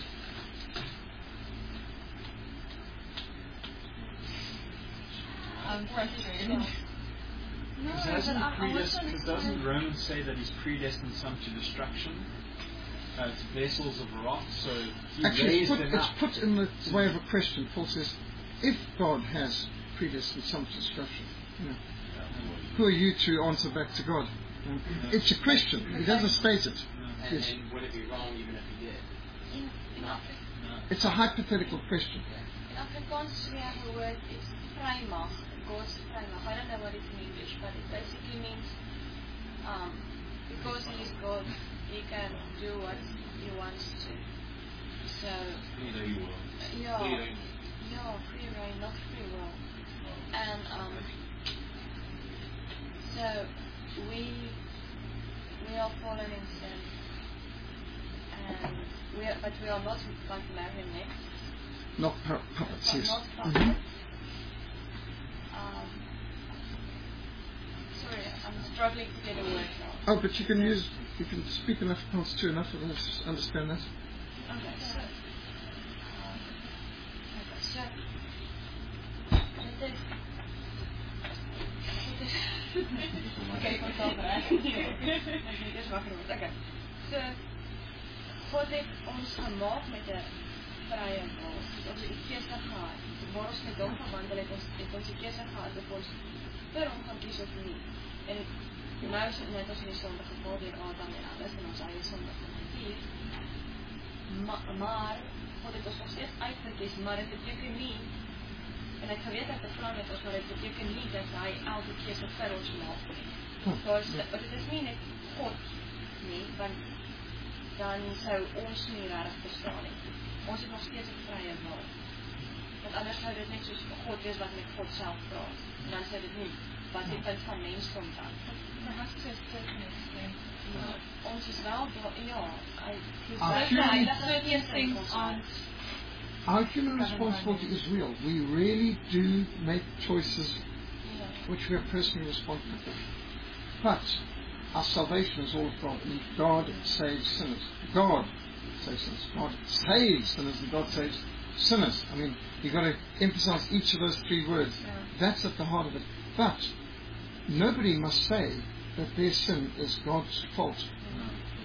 I'm frustrated.
No,
Because
but
doesn't,
I, I want
predest-
to
'cause
understand.
doesn't Romans say that He's predestined some to destruction? Uh, it's vessels of wrath, so He
Actually, it's
raised
put,
them
it's
up.
put in the way of a question. Paul says, if God has predestined some to destruction, you know, who are you to answer back to God? You know, it's a question. He doesn't state it.
And,
Yes.
and would it be wrong even if he did?
In, in, Afri-
It's a hypothetical question.
in Afrikaans we have a word, it's vrymaag, God's vrymaag. I don't know what it in English, but it basically means um, because He is God, He can do what He wants to. So,
Free will.
yeah,
Free reign.
yeah, free reign, not free will. And um, so we we are fallen in sin, and we are, but we are not like marionettes.
Not pu- puppets,
But
yes.
not
Mhm.
puppets. Um, sorry, I'm struggling to get a word out.
Oh, but you can use, you can speak enough parts too, enough of us understand that.
Okay, so, um, okay, so, dit is, dit is, okay, ik moet het al bereiken. Dit is wakker word. Okay, so, God heeft ons gemaakt met een vrije wil. Dus ons het die keuse gehad. Waar ons met hom gewandel het, ons het ons die keuse gehad of ons vir hom gaan kies of nie. En nou is het net as in die sonde geval deur Adam en alles en ons eie sonde gevier. Ma maar God het ons nog steeds uitgekies, maar dit beteken nie, en ek geweet dat het vrouw met ons, maar dit beteken nie dat hy elke keuse vir ons maak nie. Dus dit is nie net God nie, want dan sou ons nie regtig bestaan nie. Ons het nog steeds 'n vrye wil. Want anders sou dit net soos God wees wat met God self praat. En dan sou dit nie wat die punt van mensdom dan.
Perhaps to a certain extent.
Ons is wel, ja, hy is
Our
wel
human-
vry, dat
Certain
is
things
ons
aren't.
Our human responsibility is real. We really do make choices
Ja.
which we are personally responsible for. But our salvation is all of God. I mean, God saves sinners. God saves sinners. God saves sinners, and God saves sinners. I mean, you've got to emphasize each of those three words.
Yeah.
That's at the heart of it. But nobody must say that their sin is God's fault.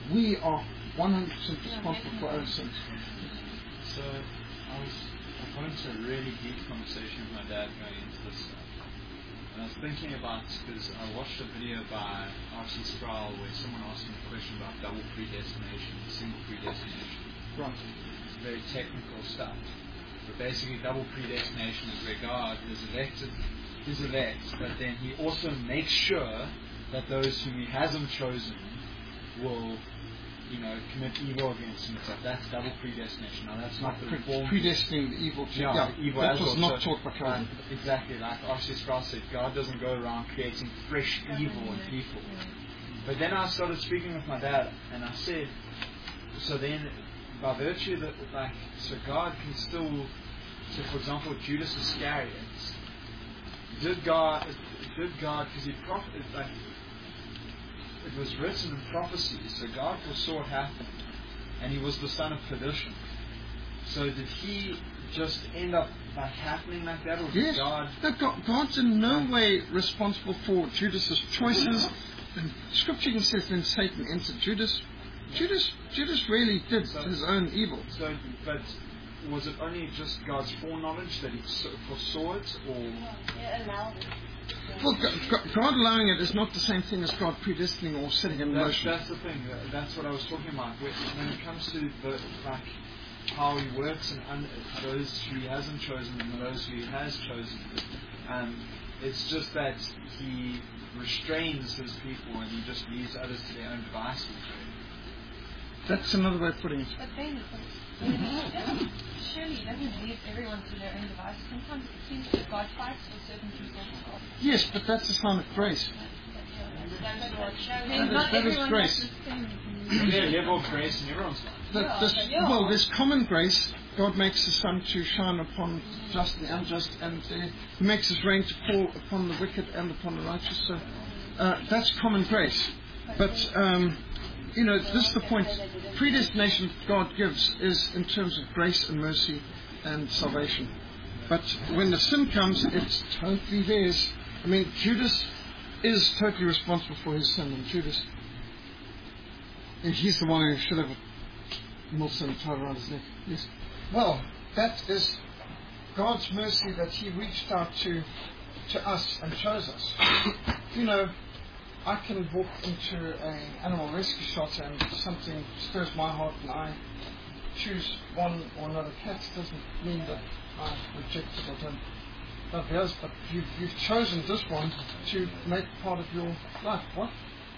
we are one hundred percent responsible for our own sins.
So I was I got into a really deep conversation with my dad going into this stuff. And I was thinking about, because I watched a video by R C Sproul where someone asked him a question about double predestination, single predestination.
Right.
It's very technical stuff. But basically double predestination is where God is elected, is elect, but then he also makes sure that those whom he hasn't chosen will, you know, commit evil against him. So that's double predestination. Now that's not the
Pre-
reform.
predestining the evil. To,
Yeah,
yeah,
evil
that
as
was
well.
not
So,
taught by Calvin.
uh, exactly, like R C Sproul said, God doesn't go around creating fresh evil in people. But then I started speaking with my dad, and I said, so then, by virtue that, like, so God can still, so for example, Judas Iscariot, did God, did God, because he profited, like, it was written in prophecy, so God foresaw it happening, and he was the son of perdition. So did he just end up by happening like that, or did
Yes.
God?
No, God, God's in no way responsible for Judas's choices. And Scripture even says when Satan entered Judas, Judas, Judas really did
So-
his own evil.
So, but was it only just God's foreknowledge that he so- foresaw it, or
It allowed it.
Well, Go- Go- God allowing it is not the same thing as God predestining or setting it in
that's,
motion.
that's the thing? that- That's what I was talking about. When when it comes to the like how he works and un- those who he hasn't chosen and those who he has chosen, um, it's just that he restrains his people and he just leaves others to their own devices.
That's another way of putting it.
But then, but he doesn't, surely he doesn't leave everyone to their own devices. Sometimes it seems that God fights for certain people.
Yes, but that's a sign of grace.
That's what shows.
That is-
Not
that is
everyone
grace.
has the same.
Is there a level of grace in everyone's life?
That
Yeah,
this,
but yeah.
well, there's common grace. God makes the sun to shine upon just and the unjust, and uh, He makes His rain to fall upon the wicked and upon the righteous. So uh, that's common grace. But um, you know, this is the point. Predestination God gives is in terms of grace and mercy and salvation. But when the sin comes, it's totally theirs. I mean, Judas is totally responsible for his sin, and Judas, and he's the one who should have a millstone tied around his neck. Yes. Well, that is God's mercy that He reached out to to us and chose us. You know, I can walk into an animal rescue shelter and something stirs my heart and I choose one or another cat. It doesn't mean that I reject it or don't love the others, but you've, you've chosen this one to make part of your life. What?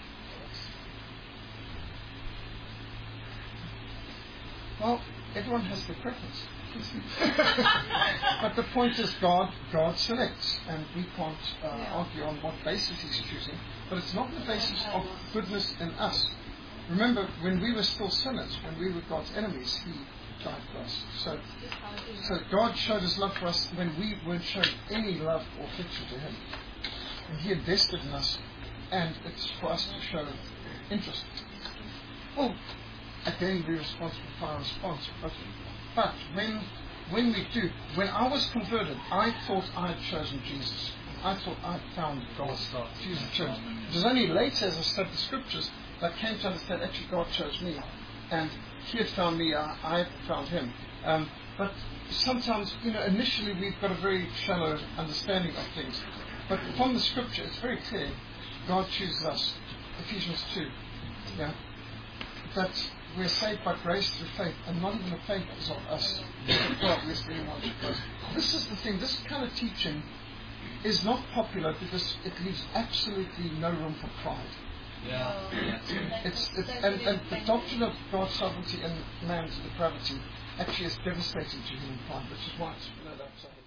Well, everyone has their preference. But the point is, God, God selects, and we can't uh, argue on what basis He's choosing. But it's not the basis of goodness in us. Remember, when we were still sinners, when we were God's enemies, He died for us. So, so God showed His love for us when we weren't showing any love or affection to Him, and He invested in us, and it's for us to show interest. Well, again, we're responsible for our response. But, but when when we do, when I was converted, I thought I had chosen Jesus. I thought I had found God. Jesus chose. It was only later, as I studied the Scriptures, that I came to understand actually God chose me, and He had found me. I, I had found Him. Um, but sometimes, you know, initially we've got a very shallow understanding of things. But from the Scripture, it's very clear. God chooses us. Ephesians two. Yeah. That we're saved by grace through faith, and not even the faith is of us. God, lest anyone should boast. This is the thing. This kind of teaching is not popular because it leaves absolutely no room for pride.
Yeah.
It's, it's and, and the doctrine of God's sovereignty and man's depravity actually is devastating to human pride, which is why it's no doubt so.